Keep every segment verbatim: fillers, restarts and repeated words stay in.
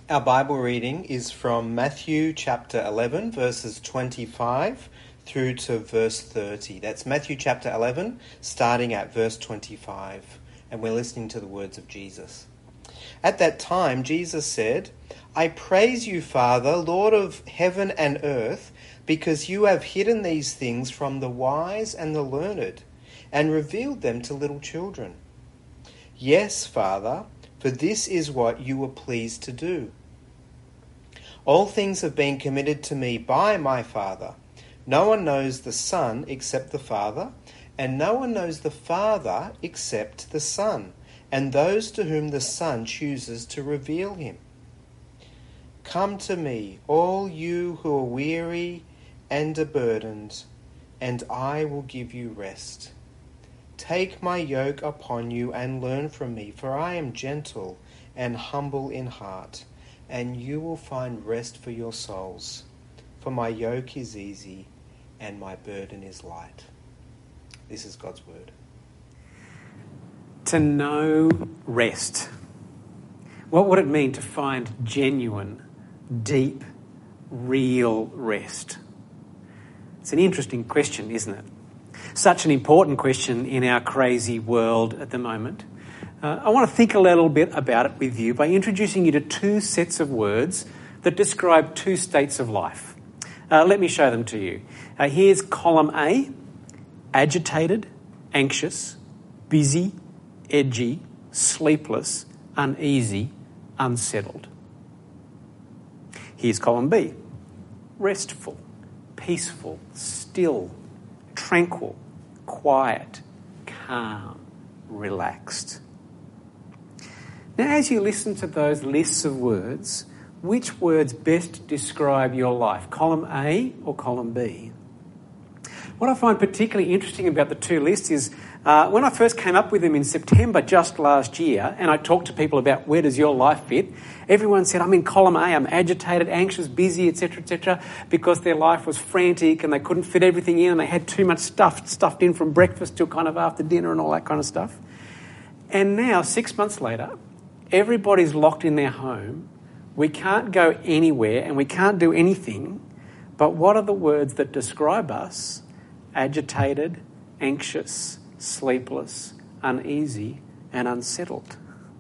Our Bible reading is from Matthew chapter eleven, verses twenty-five through to verse thirty. That's Matthew chapter eleven, starting at verse twenty-five, and we're listening to the words of Jesus. At that time, Jesus said, "I praise you, Father, Lord of heaven and earth, because you have hidden these things from the wise and the learned, and revealed them to little children. Yes, Father, for this is what you were pleased to do. All things have been committed to me by my Father. No one knows the Son except the Father, and no one knows the Father except the Son, and those to whom the Son chooses to reveal him. Come to me, all you who are weary and are burdened, and I will give you rest. Take my yoke upon you and learn from me, for I am gentle and humble in heart, and you will find rest for your souls. For my yoke is easy and my burden is light." This is God's word. To know rest. What would it mean to find genuine, deep, real rest? It's an interesting question, isn't it? Such an important question in our crazy world at the moment. Uh, I want to think a little bit about it with you by introducing you to two sets of words that describe two states of life. Uh, let me show them to you. Uh, here's column A: agitated, anxious, busy, edgy, sleepless, uneasy, unsettled. Here's column B: restful, peaceful, still, tranquil, quiet, calm, relaxed. Now, as you listen to those lists of words, which words best describe your life, column A or column B? What I find particularly interesting about the two lists is uh, when I first came up with them in September just last year, and I talked to people about where does your life fit, everyone said, I'm in column A, I'm agitated, anxious, busy, et cetera, et cetera, because their life was frantic and they couldn't fit everything in and they had too much stuff stuffed in from breakfast till kind of after dinner and all that kind of stuff. And now, six months later, everybody's locked in their home. We can't go anywhere and we can't do anything. But what are the words that describe us? Agitated, anxious, sleepless, uneasy, and unsettled.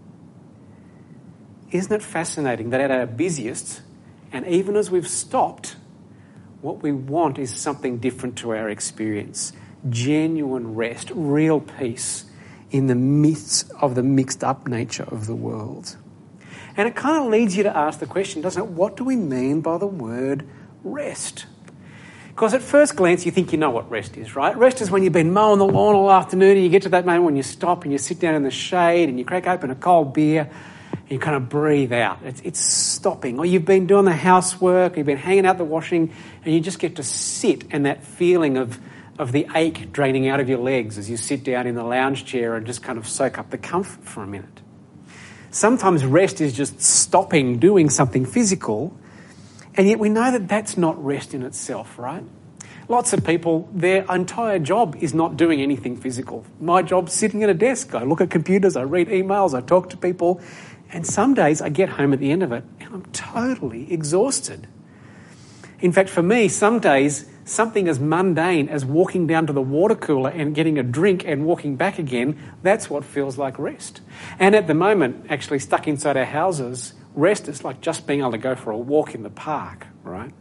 Isn't it fascinating that at our busiest, and even as we've stopped, what we want is something different to our experience. Genuine rest, real peace in the midst of the mixed up nature of the world. And it kind of leads you to ask the question, doesn't it? What do we mean by the word rest? Because at first glance, you think you know what rest is, right? Rest is when you've been mowing the lawn all afternoon and you get to that moment when you stop and you sit down in the shade and you crack open a cold beer and you kind of breathe out. It's, it's stopping. Or you've been doing the housework, you've been hanging out the washing, and you just get to sit, and that feeling of, of the ache draining out of your legs as you sit down in the lounge chair and just kind of soak up the comfort for a minute. Sometimes rest is just stopping doing something physical, and yet we know that that's not rest in itself, right? Lots of people, their entire job is not doing anything physical. My job's sitting at a desk. I look at computers, I read emails, I talk to people, and some days I get home at the end of it and I'm totally exhausted. In fact, for me, some days, something as mundane as walking down to the water cooler and getting a drink and walking back again, that's what feels like rest. And at the moment, actually stuck inside our houses, rest is like just being able to go for a walk in the park, right?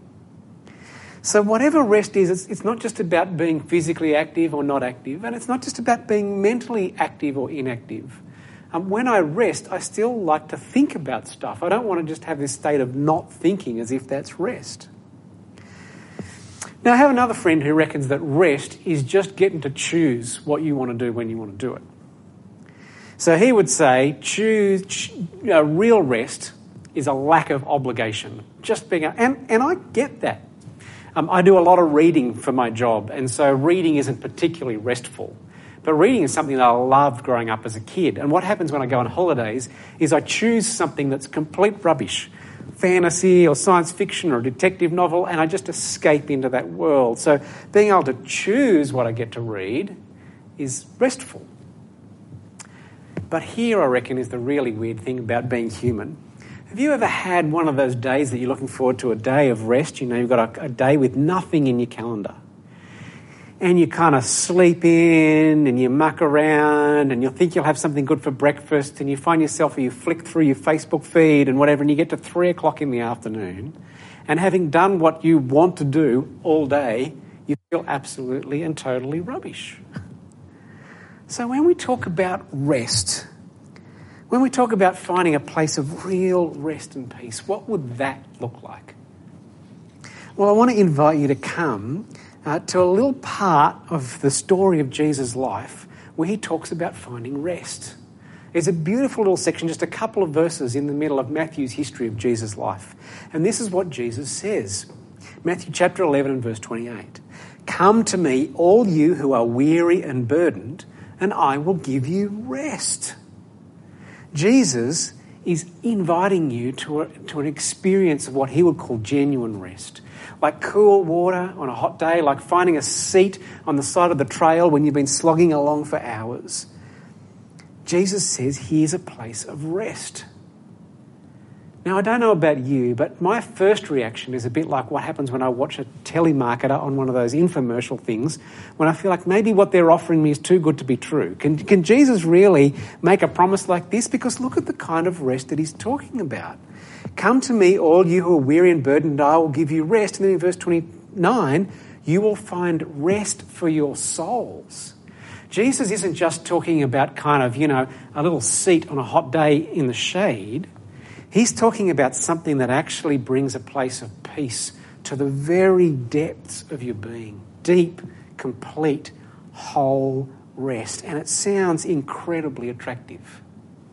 So whatever rest is, it's, it's not just about being physically active or not active, and it's not just about being mentally active or inactive. Um, when I rest, I still like to think about stuff. I don't want to just have this state of not thinking as if that's rest. Now, I have another friend who reckons that rest is just getting to choose what you want to do when you want to do it. So he would say, choose, ch- uh, real rest is a lack of obligation. Just being, a, and, and I get that. Um, I do a lot of reading for my job, and so reading isn't particularly restful. But reading is something that I loved growing up as a kid. And what happens when I go on holidays is I choose something that's complete rubbish, fantasy or science fiction or a detective novel, and I just escape into that world. So being able to choose what I get to read is restful. But here, I reckon, is the really weird thing about being human. Have you ever had one of those days that you're looking forward to, a day of rest? You know, you've got a, a day with nothing in your calendar. And you kind of sleep in and you muck around and you think you'll have something good for breakfast and you find yourself, or you flick through your Facebook feed and whatever, and you get to three o'clock in the afternoon, and having done what you want to do all day, you feel absolutely and totally rubbish. So when we talk about rest, when we talk about finding a place of real rest and peace, what would that look like? Well, I want to invite you to come uh, to a little part of the story of Jesus' life where he talks about finding rest. There's a beautiful little section, just a couple of verses in the middle of Matthew's history of Jesus' life. And this is what Jesus says. Matthew chapter eleven and verse twenty-eight. Come to me, all you who are weary and burdened, and I will give you rest. Jesus is inviting you to, a, to an experience of what he would call genuine rest. Like cool water on a hot day, like finding a seat on the side of the trail when you've been slogging along for hours. Jesus says here's a place of rest. Now, I don't know about you, but my first reaction is a bit like what happens when I watch a telemarketer on one of those infomercial things, when I feel like maybe what they're offering me is too good to be true. Can, can Jesus really make a promise like this? Because look at the kind of rest that he's talking about. Come to me, all you who are weary and burdened, and I will give you rest. And then in verse twenty-nine, you will find rest for your souls. Jesus isn't just talking about kind of, you know, a little seat on a hot day in the shade. He's talking about something that actually brings a place of peace to the very depths of your being. Deep, complete, whole rest. And it sounds incredibly attractive.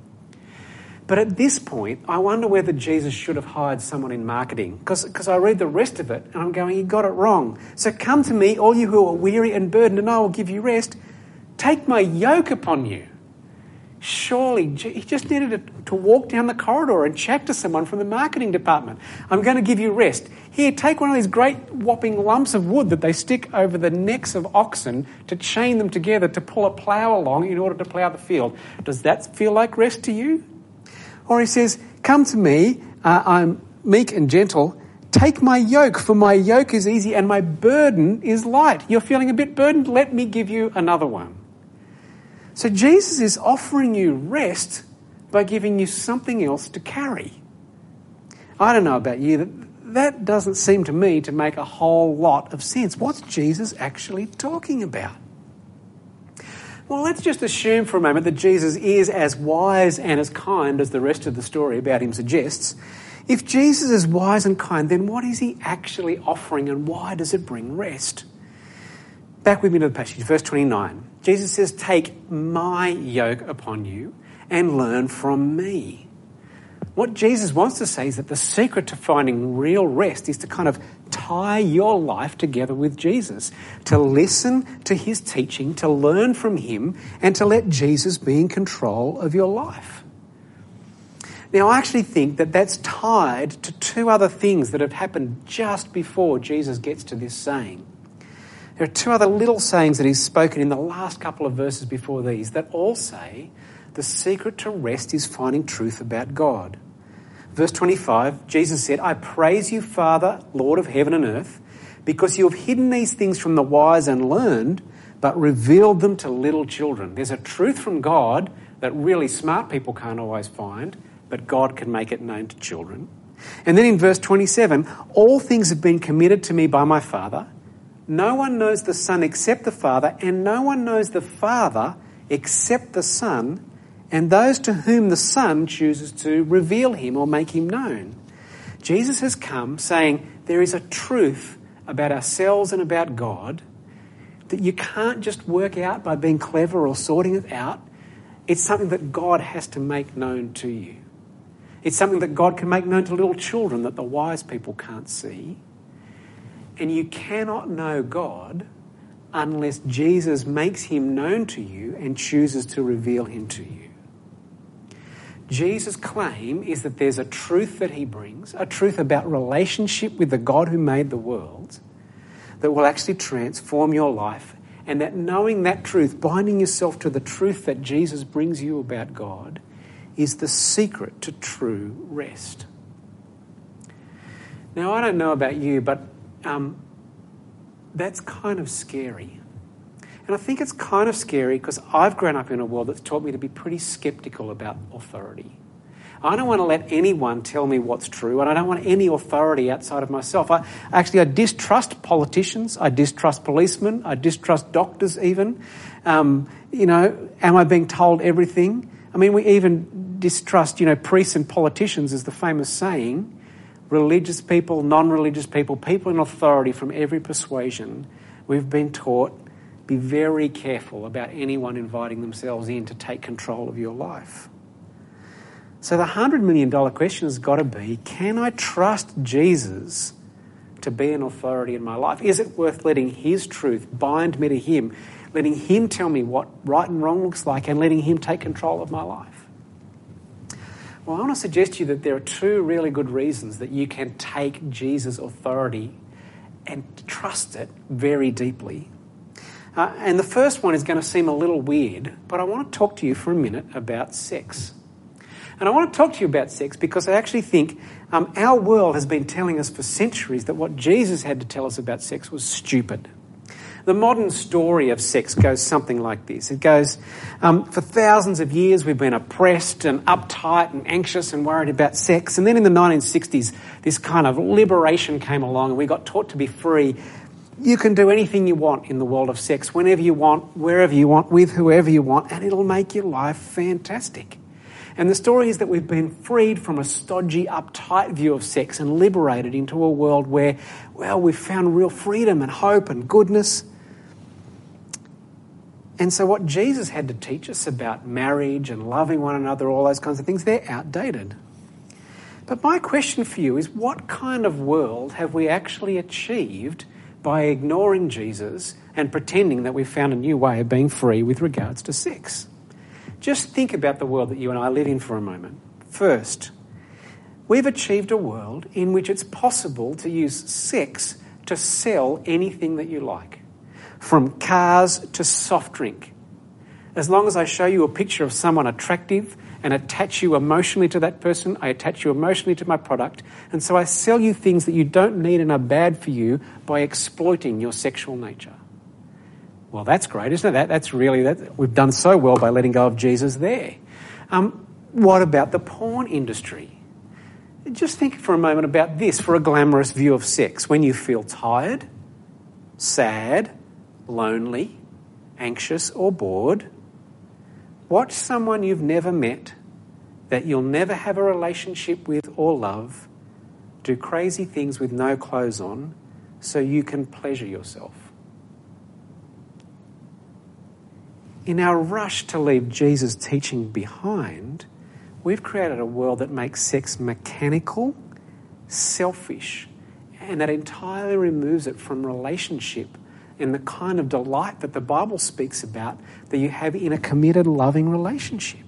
But at this point, I wonder whether Jesus should have hired someone in marketing. Because I read the rest of it and I'm going, you got it wrong. So come to me, all you who are weary and burdened, and I will give you rest. Take my yoke upon you. Surely, he just needed to, to walk down the corridor and chat to someone from the marketing department. I'm going to give you rest. Here, take one of these great whopping lumps of wood that they stick over the necks of oxen to chain them together to pull a plough along in order to plough the field. Does that feel like rest to you? Or he says, come to me, uh, I'm meek and gentle. Take my yoke, for my yoke is easy and my burden is light. You're feeling a bit burdened? Let me give you another one. So Jesus is offering you rest by giving you something else to carry. I don't know about you, that, that doesn't seem to me to make a whole lot of sense. What's Jesus actually talking about? Well, let's just assume for a moment that Jesus is as wise and as kind as the rest of the story about him suggests. If Jesus is wise and kind, then what is he actually offering and why does it bring rest? Back with me to the passage, verse twenty-nine. Jesus says, take my yoke upon you and learn from me. What Jesus wants to say is that the secret to finding real rest is to kind of tie your life together with Jesus, to listen to his teaching, to learn from him, and to let Jesus be in control of your life. Now, I actually think that that's tied to two other things that have happened just before Jesus gets to this saying. There are two other little sayings that he's spoken in the last couple of verses before these that all say the secret to rest is finding truth about God. Verse twenty-five, Jesus said, I praise you, Father, Lord of heaven and earth, because you have hidden these things from the wise and learned, but revealed them to little children. There's a truth from God that really smart people can't always find, but God can make it known to children. And then in verse twenty-seven, all things have been committed to me by my Father. No one knows the Son except the Father, and no one knows the Father except the Son, and those to whom the Son chooses to reveal him or make him known. Jesus has come saying there is a truth about ourselves and about God that you can't just work out by being clever or sorting it out. It's something that God has to make known to you. It's something that God can make known to little children that the wise people can't see. And you cannot know God unless Jesus makes him known to you and chooses to reveal him to you. Jesus' claim is that there's a truth that he brings, a truth about relationship with the God who made the world, that will actually transform your life, and that knowing that truth, binding yourself to the truth that Jesus brings you about God, is the secret to true rest. Now, I don't know about you, but um, that's kind of scary. And I think it's kind of scary because I've grown up in a world that's taught me to be pretty sceptical about authority. I don't want to let anyone tell me what's true, and I don't want any authority outside of myself. I actually I distrust politicians, I distrust policemen, I distrust doctors even. Um, you know, am I being told everything? I mean, we even distrust, you know, priests and politicians, is the famous saying. Religious people, non-religious people, people in authority from every persuasion, we've been taught, be very careful about anyone inviting themselves in to take control of your life. So the one hundred million dollars question has got to be, can I trust Jesus to be an authority in my life? Is it worth letting his truth bind me to him, letting him tell me what right and wrong looks like, and letting him take control of my life? Well, I want to suggest to you that there are two really good reasons that you can take Jesus' authority and trust it very deeply. Uh, and the first one is going to seem a little weird, but I want to talk to you for a minute about sex. And I want to talk to you about sex because I actually think um, our world has been telling us for centuries that what Jesus had to tell us about sex was stupid. The modern story of sex goes something like this. It goes, um, for thousands of years we've been oppressed and uptight and anxious and worried about sex. And then in the nineteen sixties, this kind of liberation came along and we got taught to be free. You can do anything you want in the world of sex, whenever you want, wherever you want, with whoever you want, and it'll make your life fantastic. And the story is that we've been freed from a stodgy, uptight view of sex and liberated into a world where, well, we've found real freedom and hope and goodness. And so what Jesus had to teach us about marriage and loving one another, all those kinds of things, they're outdated. But my question for you is, what kind of world have we actually achieved by ignoring Jesus and pretending that we've found a new way of being free with regards to sex? Just think about the world that you and I live in for a moment. First, we've achieved a world in which it's possible to use sex to sell anything that you like, from cars to soft drink. As long as I show you a picture of someone attractive and attach you emotionally to that person, I attach you emotionally to my product, and so I sell you things that you don't need and are bad for you by exploiting your sexual nature. Well, that's great, isn't it? That, that's really, that, we've done so well by letting go of Jesus there. Um, what about the porn industry? Just think for a moment about this for a glamorous view of sex. When you feel tired, sad, lonely, anxious or bored, watch someone you've never met, that you'll never have a relationship with or love, do crazy things with no clothes on so you can pleasure yourself. In our rush to leave Jesus' teaching behind, we've created a world that makes sex mechanical, selfish, and that entirely removes it from relationship and the kind of delight that the Bible speaks about that you have in a committed, loving relationship.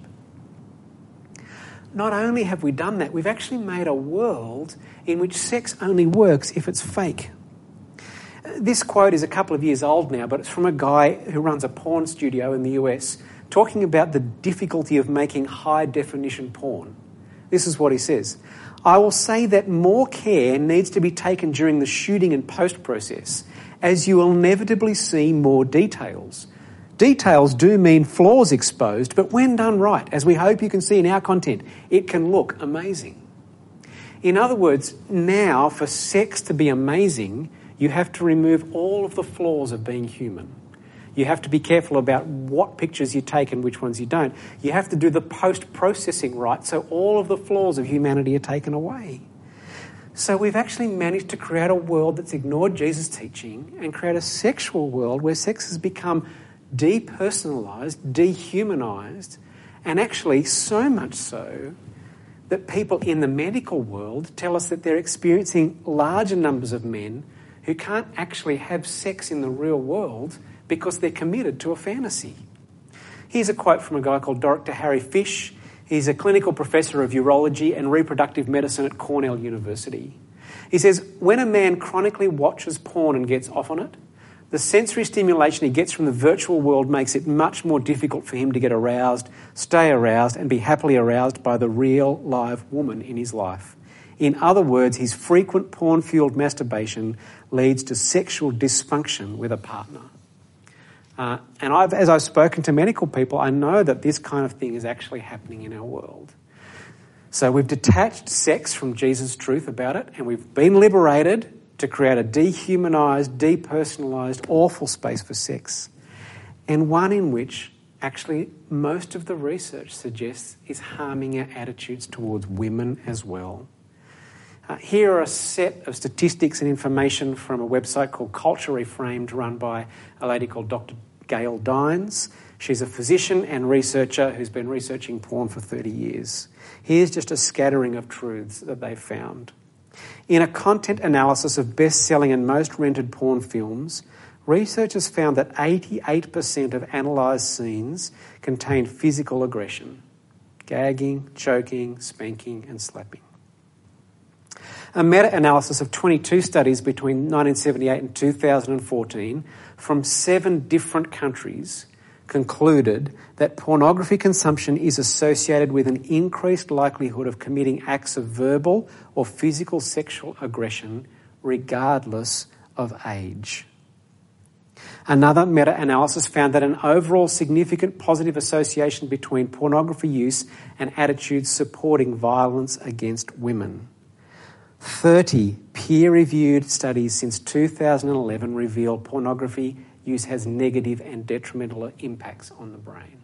Not only have we done that, we've actually made a world in which sex only works if it's fake. This quote is a couple of years old now, but it's from a guy who runs a porn studio in the U S talking about the difficulty of making high-definition porn. This is what he says. I will say that more care needs to be taken during the shooting and post-process, as you will inevitably see more details. Details do mean flaws exposed, but when done right, as we hope you can see in our content, it can look amazing. In other words, now for sex to be amazing, you have to remove all of the flaws of being human. You have to be careful about what pictures you take and which ones you don't. You have to do the post-processing right so all of the flaws of humanity are taken away. So we've actually managed to create a world that's ignored Jesus' teaching and create a sexual world where sex has become depersonalised, dehumanised, and actually so much so that people in the medical world tell us that they're experiencing larger numbers of men who can't actually have sex in the real world because they're committed to a fantasy. Here's a quote from a guy called Doctor Harry Fish. He's a clinical professor of urology and reproductive medicine at Cornell University. He says, when a man chronically watches porn and gets off on it, The sensory stimulation he gets from the virtual world makes it much more difficult for him to get aroused, stay aroused, and be happily aroused by the real, live woman in his life. In other words, his frequent porn-fueled masturbation leads to sexual dysfunction with a partner. Uh, and I've, as I've spoken to medical people, I know that this kind of thing is actually happening in our world. So we've detached sex from Jesus' truth about it, and we've been liberated to create a dehumanised, depersonalised, awful space for sex, and one in which actually most of the research suggests is harming our attitudes towards women as well. Uh, here are a set of statistics and information from a website called Culture Reframed, run by a lady called Doctor Gail Dines. She's a physician and researcher who's been researching porn for thirty years. Here's just a scattering of truths that they've found. In a content analysis of best-selling and most rented porn films, researchers found that eighty-eight percent of analysed scenes contained physical aggression: gagging, choking, spanking and slapping. A meta-analysis of twenty-two studies between nineteen seventy-eight and two thousand fourteen from seven different countries concluded that pornography consumption is associated with an increased likelihood of committing acts of verbal or physical sexual aggression regardless of age. Another meta-analysis found that an overall significant positive association between pornography use and attitudes supporting violence against women. thirty peer-reviewed studies since two thousand eleven reveal pornography use has negative and detrimental impacts on the brain.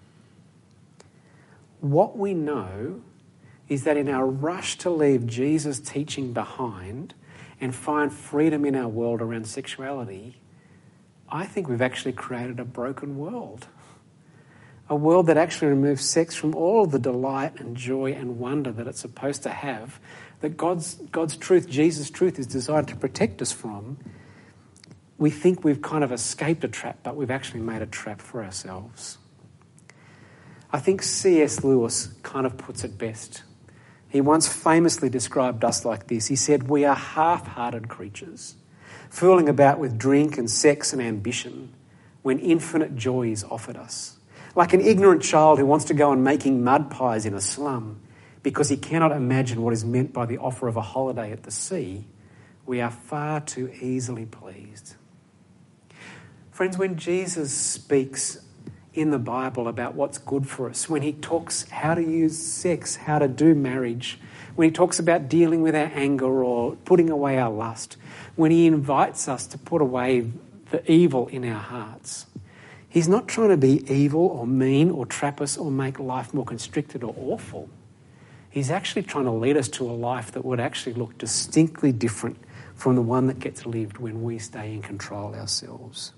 What we know is that in our rush to leave Jesus' teaching behind and find freedom in our world around sexuality, I think we've actually created a broken world. A world that actually removes sex from all the delight and joy and wonder that it's supposed to have, that God's, God's truth, Jesus' truth, is designed to protect us from. We think we've kind of escaped a trap, but we've actually made a trap for ourselves. I think C S Lewis kind of puts it best. He once famously described us like this. He said, "We are half-hearted creatures, fooling about with drink and sex and ambition when infinite joy is offered us. Like an ignorant child who wants to go on making mud pies in a slum because he cannot imagine what is meant by the offer of a holiday at the sea, we are far too easily pleased." Friends, when Jesus speaks in the Bible about what's good for us, when he talks how to use sex, how to do marriage, when he talks about dealing with our anger or putting away our lust, when he invites us to put away the evil in our hearts, he's not trying to be evil or mean or trap us or make life more constricted or awful. He's actually trying to lead us to a life that would actually look distinctly different from the one that gets lived when we stay in control ourselves.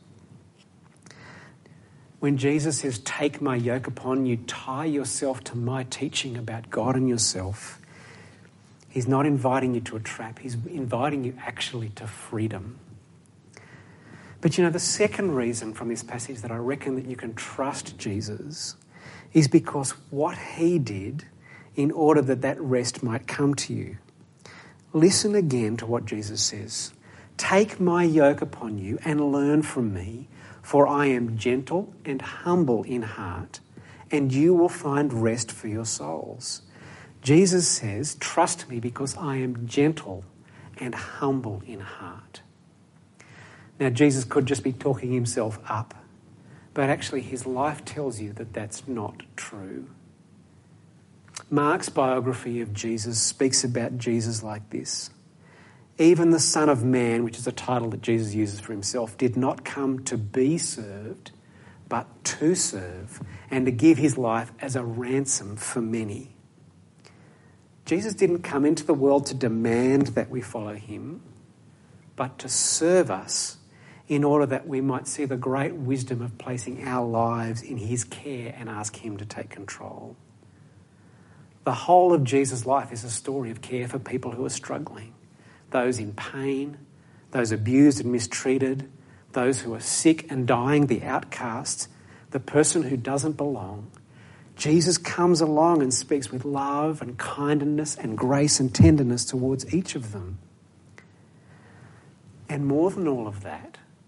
When Jesus says, "Take my yoke upon you, tie yourself to my teaching about God and yourself," he's not inviting you to a trap. He's inviting you actually to freedom. But you know, the second reason from this passage that I reckon that you can trust Jesus is because what he did in order that that rest might come to you. Listen again to what Jesus says. "Take my yoke upon you and learn from me, for I am gentle and humble in heart, and you will find rest for your souls." Jesus says, trust me because I am gentle and humble in heart. Now, Jesus could just be talking himself up, but actually his life tells you that that's not true. Mark's biography of Jesus speaks about Jesus like this. "Even the Son of Man," which is a title that Jesus uses for himself, "did not come to be served, but to serve, and to give his life as a ransom for many." Jesus didn't come into the world to demand that we follow him, but to serve us in order that we might see the great wisdom of placing our lives in his care and ask him to take control. The whole of Jesus' life is a story of care for people who are struggling. Those in pain, those abused and mistreated, those who are sick and dying, the outcast, the person who doesn't belong. Jesus comes along and speaks with love and kindness and grace and tenderness towards each of them. And more than all of that,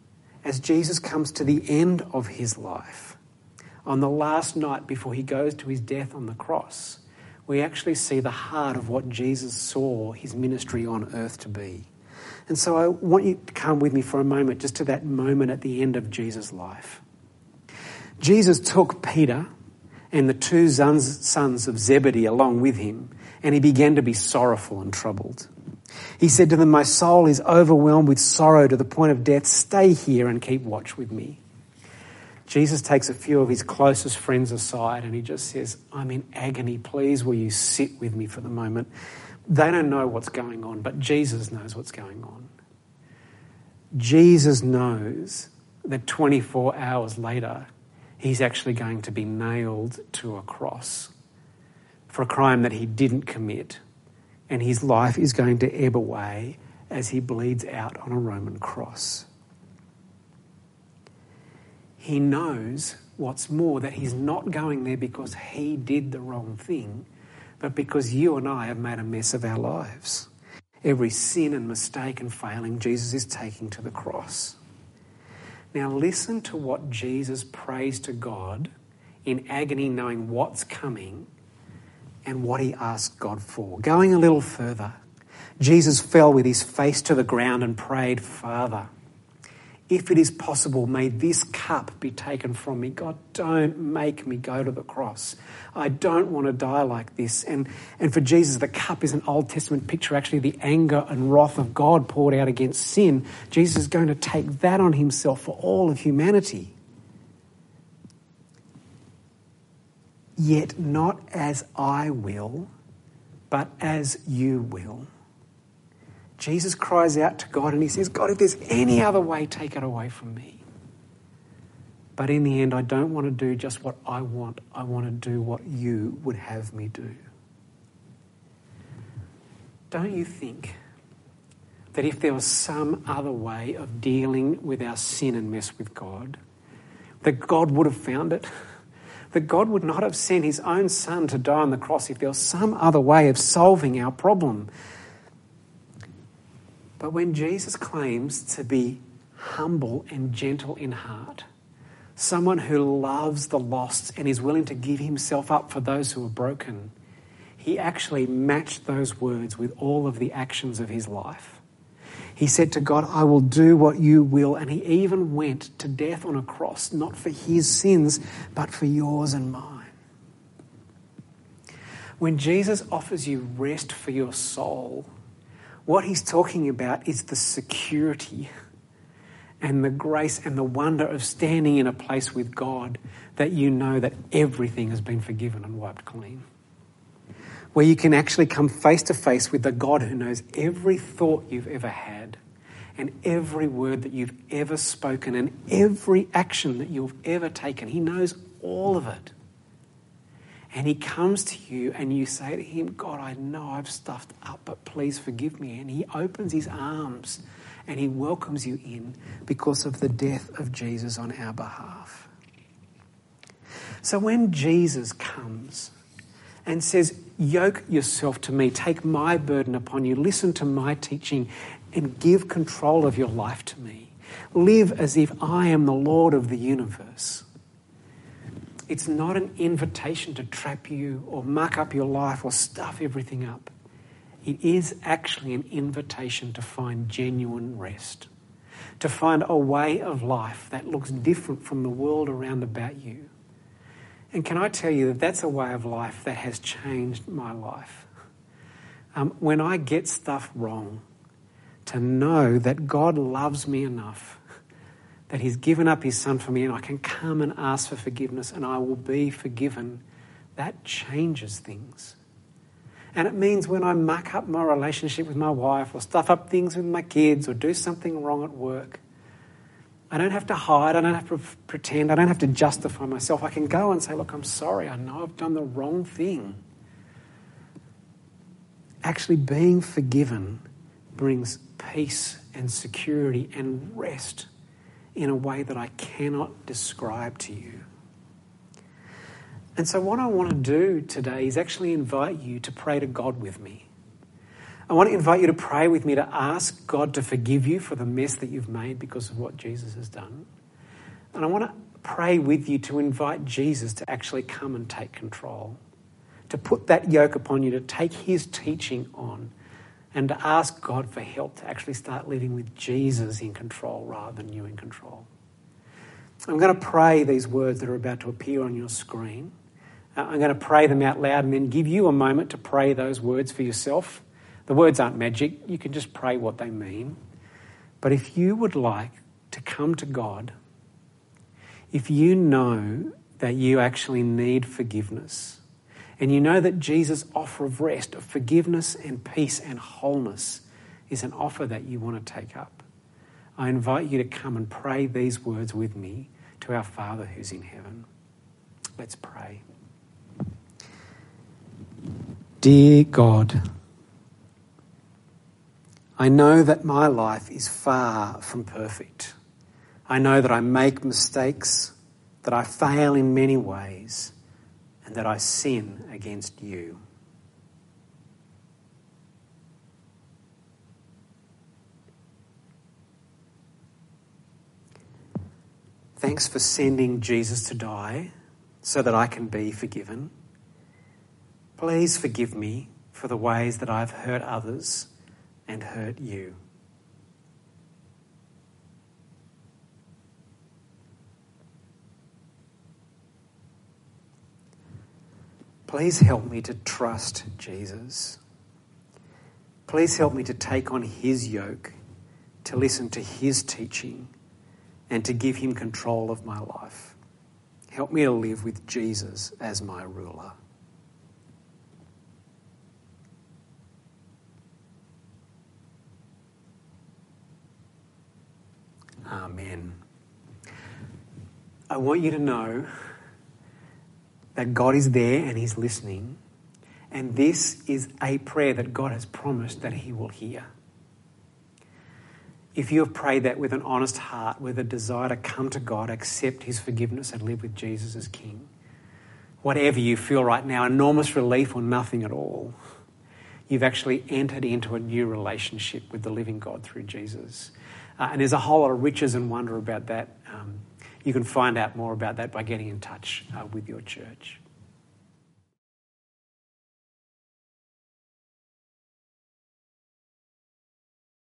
as Jesus comes to the end of his life, on the last night before he goes to his death on the cross, we actually see the heart of what Jesus saw his ministry on earth to be. And so I want you to come with me for a moment just to that moment at the end of Jesus' life. Jesus took Peter and the two sons of Zebedee along with him, and he began to be sorrowful and troubled. He said to them, "My soul is overwhelmed with sorrow to the point of death. Stay here and keep watch with me." Jesus takes a few of his closest friends aside and he just says, "I'm in agony. Please, will you sit with me for the moment?" They don't know what's going on, but Jesus knows what's going on. Jesus knows that twenty-four hours later, he's actually going to be nailed to a cross for a crime that he didn't commit, and his life is going to ebb away as he bleeds out on a Roman cross. He knows, what's more, that he's not going there because he did the wrong thing, but because you and I have made a mess of our lives. Every sin and mistake and failing, Jesus is taking to the cross. Now listen to what Jesus prays to God in agony, knowing what's coming and what he asked God for. Going a little further, Jesus fell with his face to the ground and prayed, "Father, if it is possible, may this cup be taken from me. God, don't make me go to the cross. I don't want to die like this." And, and for Jesus, the cup is an Old Testament picture, actually the anger and wrath of God poured out against sin. Jesus is going to take that on himself for all of humanity. "Yet not as I will, but as you will." Jesus cries out to God and he says, "God, if there's any other way, take it away from me. But in the end, I don't want to do just what I want. I want to do what you would have me do." Don't you think that if there was some other way of dealing with our sin and mess with God, that God would have found it? That God would not have sent his own son to die on the cross if there was some other way of solving our problem. But when Jesus claims to be humble and gentle in heart, someone who loves the lost and is willing to give himself up for those who are broken, he actually matched those words with all of the actions of his life. He said to God, "I will do what you will." And he even went to death on a cross, not for his sins, but for yours and mine. When Jesus offers you rest for your soul, what he's talking about is the security and the grace and the wonder of standing in a place with God that you know that everything has been forgiven and wiped clean. Where you can actually come face to face with the God who knows every thought you've ever had and every word that you've ever spoken and every action that you've ever taken. He knows all of it. And he comes to you and you say to him, "God, I know I've stuffed up, but please forgive me." And he opens his arms and he welcomes you in because of the death of Jesus on our behalf. So when Jesus comes and says, "Yoke yourself to me, take my burden upon you, listen to my teaching and give control of your life to me. Live as if I am the Lord of the universe." It's not an invitation to trap you or muck up your life or stuff everything up. It is actually an invitation to find genuine rest, to find a way of life that looks different from the world around about you. And can I tell you that that's a way of life that has changed my life. Um, when I get stuff wrong, to know that God loves me enough, that he's given up his son for me and I can come and ask for forgiveness and I will be forgiven, that changes things. And it means when I muck up my relationship with my wife or stuff up things with my kids or do something wrong at work, I don't have to hide, I don't have to pretend, I don't have to justify myself. I can go and say, "Look, I'm sorry, I know I've done the wrong thing." Actually being forgiven brings peace and security and rest in a way that I cannot describe to you. And so what I want to do today is actually invite you to pray to God with me. I I want to invite you to pray with me to ask God to forgive you for the mess that you've made because of what Jesus has done. And I want to pray with you to invite Jesus to actually come and take control, to put that yoke upon you, to take his teaching on, and to ask God for help to actually start living with Jesus in control rather than you in control. I'm going to pray these words that are about to appear on your screen. Uh, I'm going to pray them out loud and then give you a moment to pray those words for yourself. The words aren't magic. You can just pray what they mean. But if you would like to come to God, if you know that you actually need forgiveness, and you know that Jesus' offer of rest, of forgiveness and peace and wholeness is an offer that you want to take up, I invite you to come and pray these words with me to our Father who's in heaven. Let's pray. Dear God, I know that my life is far from perfect. I know that I make mistakes, that I fail in many ways, and that I sin against you. Thanks for sending Jesus to die so that I can be forgiven. Please forgive me for the ways that I've hurt others and hurt you. Please help me to trust Jesus. Please help me to take on his yoke, to listen to his teaching, and to give him control of my life. Help me to live with Jesus as my ruler. Amen. I want you to know that God is there and he's listening. And this is a prayer that God has promised that he will hear. If you have prayed that with an honest heart, with a desire to come to God, accept his forgiveness and live with Jesus as King, whatever you feel right now, enormous relief or nothing at all, you've actually entered into a new relationship with the living God through Jesus. Uh, and there's a whole lot of riches and wonder about that. Um, You can find out more about that by getting in touch uh, with your church.